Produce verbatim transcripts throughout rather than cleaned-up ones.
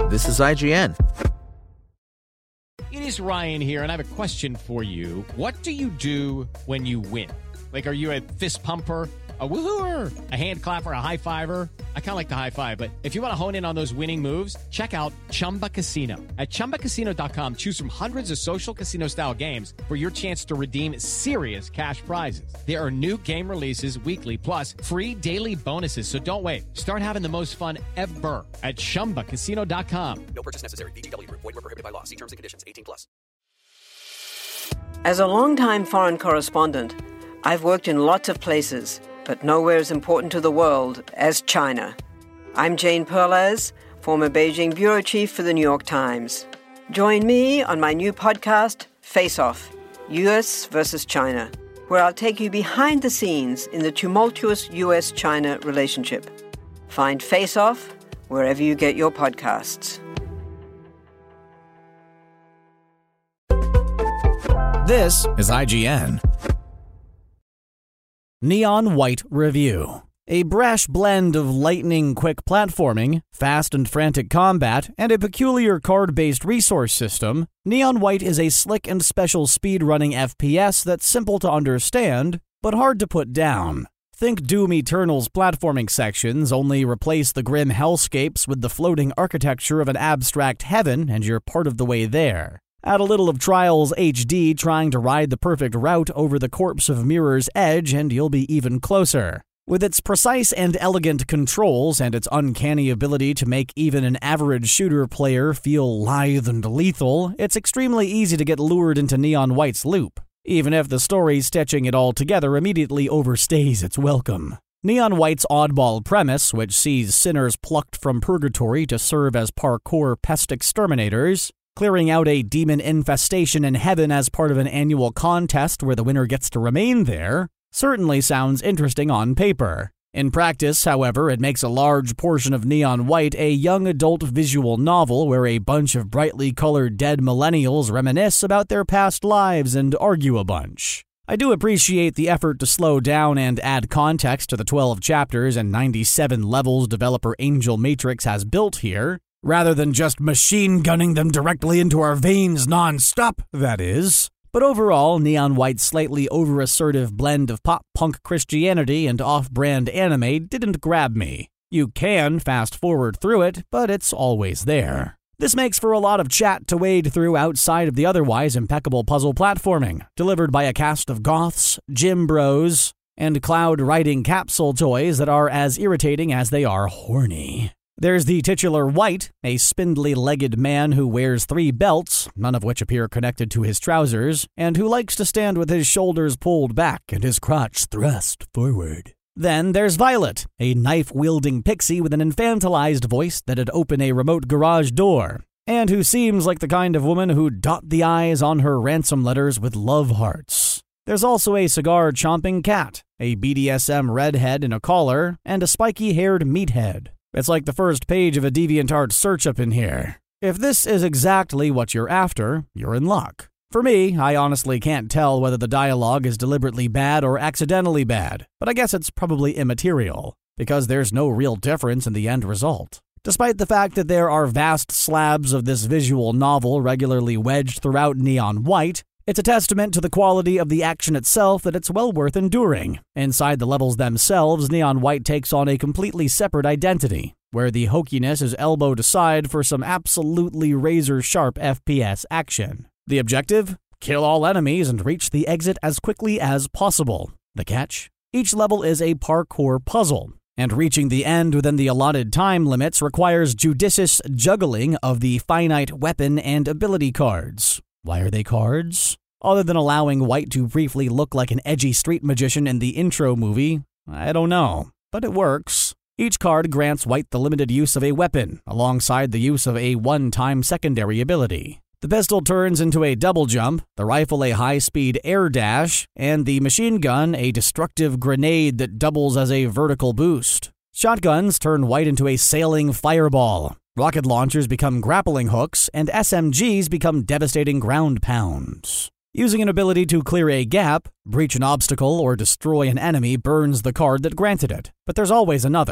This is I G N. It is Ryan here, and I have a question for you. What do you do when you win? Like, are you a fist pumper, a woo-hooer, a hand clapper, a high-fiver? I kind of like the high-five, but if you want to hone in on those winning moves, check out Chumba Casino. At Chumba Casino dot com, choose from hundreds of social casino-style games for your chance to redeem serious cash prizes. There are new game releases weekly, plus free daily bonuses, so don't wait. Start having the most fun ever at Chumba Casino dot com. No purchase necessary. V G W Group. Void where prohibited by law. See terms and conditions. eighteen plus. As a longtime foreign correspondent, I've worked in lots of places, but nowhere as important to the world as China. I'm Jane Perlez, former Beijing bureau chief for the New York Times. Join me on my new podcast, Face Off, U S versus China, where I'll take you behind the scenes in the tumultuous U S China relationship. Find Face Off wherever you get your podcasts. This is I G N. Neon White Review. A brash blend of lightning-quick platforming, fast and frantic combat, and a peculiar card-based resource system, Neon White is a slick and special speedrunning F P S that's simple to understand, but hard to put down. Think Doom Eternal's platforming sections, only replace the grim hellscapes with the floating architecture of an abstract heaven, and you're part of the way there. Add a little of Trials H D trying to ride the perfect route over the corpse of Mirror's Edge, and you'll be even closer. With its precise and elegant controls and its uncanny ability to make even an average shooter player feel lithe and lethal, it's extremely easy to get lured into Neon White's loop, even if the story stitching it all together immediately overstays its welcome. Neon White's oddball premise, which sees sinners plucked from purgatory to serve as parkour pest exterminators, clearing out a demon infestation in heaven as part of an annual contest where the winner gets to remain there, certainly sounds interesting on paper. In practice, however, it makes a large portion of Neon White a young adult visual novel where a bunch of brightly colored dead millennials reminisce about their past lives and argue a bunch. I do appreciate the effort to slow down and add context to the twelve chapters and ninety-seven levels developer Angel Matrix has built here, rather than just machine gunning them directly into our veins non-stop, that is. But overall, Neon White's slightly over-assertive blend of pop-punk Christianity and off-brand anime didn't grab me. You can fast-forward through it, but it's always there. This makes for a lot of chat to wade through outside of the otherwise impeccable puzzle platforming, delivered by a cast of goths, gym bros, and cloud-riding capsule toys that are as irritating as they are horny. There's the titular White, a spindly-legged man who wears three belts, none of which appear connected to his trousers, and who likes to stand with his shoulders pulled back and his crotch thrust forward. Then there's Violet, a knife-wielding pixie with an infantilized voice that'd open a remote garage door, and who seems like the kind of woman who'd dot the I's on her ransom letters with love hearts. There's also a cigar-chomping cat, a B D S M redhead in a collar, and a spiky-haired meathead. It's like the first page of a DeviantArt search up in here. If this is exactly what you're after, you're in luck. For me, I honestly can't tell whether the dialogue is deliberately bad or accidentally bad, but I guess it's probably immaterial, because there's no real difference in the end result. Despite the fact that there are vast slabs of this visual novel regularly wedged throughout Neon White, it's a testament to the quality of the action itself that it's well worth enduring. Inside the levels themselves, Neon White takes on a completely separate identity, where the hokiness is elbowed aside for some absolutely razor-sharp F P S action. The objective? Kill all enemies and reach the exit as quickly as possible. The catch? Each level is a parkour puzzle, and reaching the end within the allotted time limits requires judicious juggling of the finite weapon and ability cards. Why are they cards? Other than allowing White to briefly look like an edgy street magician in the intro movie, I don't know, but it works. Each card grants White the limited use of a weapon, alongside the use of a one-time secondary ability. The pistol turns into a double jump, the rifle a high-speed air dash, and the machine gun a destructive grenade that doubles as a vertical boost. Shotguns turn White into a sailing fireball. Rocket launchers become grappling hooks, and S M Gs become devastating ground pounds. Using an ability to clear a gap, breach an obstacle, or destroy an enemy burns the card that granted it, but there's always another.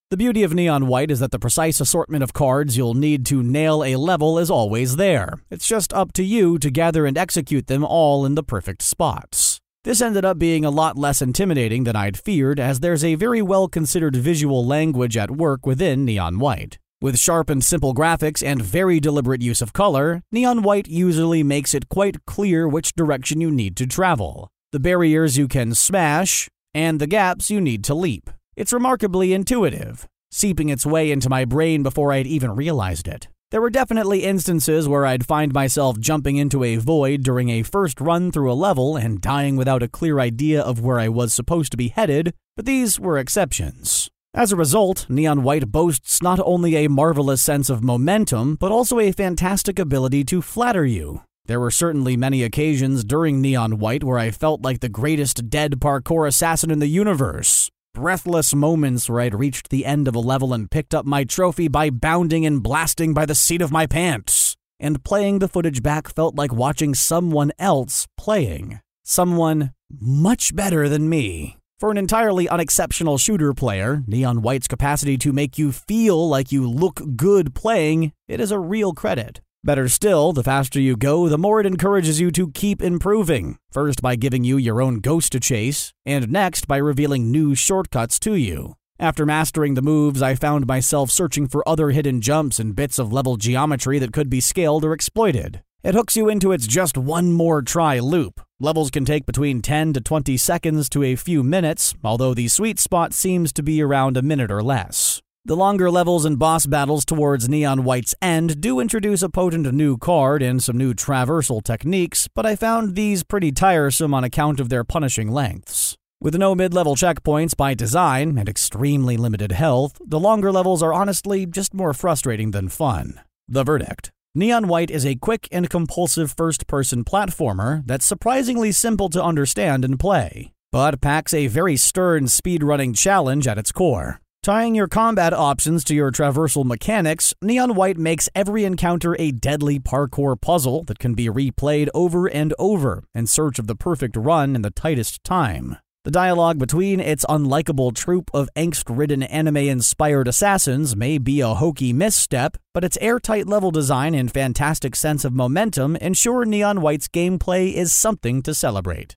The beauty of Neon White is that the precise assortment of cards you'll need to nail a level is always there. It's just up to you to gather and execute them all in the perfect spots. This ended up being a lot less intimidating than I'd feared, as there's a very well-considered visual language at work within Neon White. With sharp and simple graphics and very deliberate use of color, Neon White usually makes it quite clear which direction you need to travel, the barriers you can smash, and the gaps you need to leap. It's remarkably intuitive, seeping its way into my brain before I'd even realized it. There were definitely instances where I'd find myself jumping into a void during a first run through a level and dying without a clear idea of where I was supposed to be headed, but these were exceptions. As a result, Neon White boasts not only a marvelous sense of momentum, but also a fantastic ability to flatter you. There were certainly many occasions during Neon White where I felt like the greatest dead parkour assassin in the universe. Breathless moments where I'd reached the end of a level and picked up my trophy by bounding and blasting by the seat of my pants. And playing the footage back felt like watching someone else playing. Someone much better than me. For an entirely unexceptional shooter player, Neon White's capacity to make you feel like you look good playing, it is a real credit. Better still, the faster you go, the more it encourages you to keep improving, first by giving you your own ghost to chase, and next by revealing new shortcuts to you. After mastering the moves, I found myself searching for other hidden jumps and bits of level geometry that could be scaled or exploited. It hooks you into its just one more try loop. Levels can take between ten to twenty seconds to a few minutes, although the sweet spot seems to be around a minute or less. The longer levels and boss battles towards Neon White's end do introduce a potent new card and some new traversal techniques, but I found these pretty tiresome on account of their punishing lengths. With no mid-level checkpoints by design and extremely limited health, the longer levels are honestly just more frustrating than fun. The verdict: Neon White is a quick and compulsive first-person platformer that's surprisingly simple to understand and play, but packs a very stern speedrunning challenge at its core. Tying your combat options to your traversal mechanics, Neon White makes every encounter a deadly parkour puzzle that can be replayed over and over in search of the perfect run in the tightest time. The dialogue between its unlikable troupe of angst-ridden anime-inspired assassins may be a hokey misstep, but its airtight level design and fantastic sense of momentum ensure Neon White's gameplay is something to celebrate.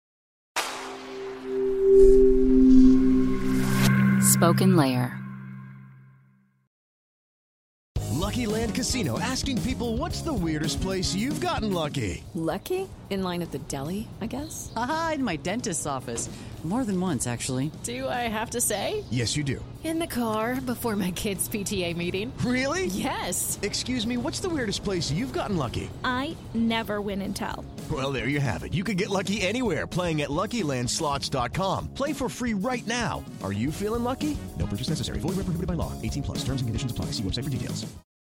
Spoken Layer. Lucky Land Casino, asking people, what's the weirdest place you've gotten lucky? Lucky? In line at the deli, I guess? Aha, in my dentist's office. More than once, actually. Do I have to say? Yes, you do. In the car before my kids' P T A meeting. Really? Yes. Excuse me, what's the weirdest place you've gotten lucky? I never win and tell. Well, there you have it. You can get lucky anywhere, playing at Lucky Land Slots dot com. Play for free right now. Are you feeling lucky? No purchase necessary. Void where prohibited by law. eighteen plus. Terms and conditions apply. See website for details.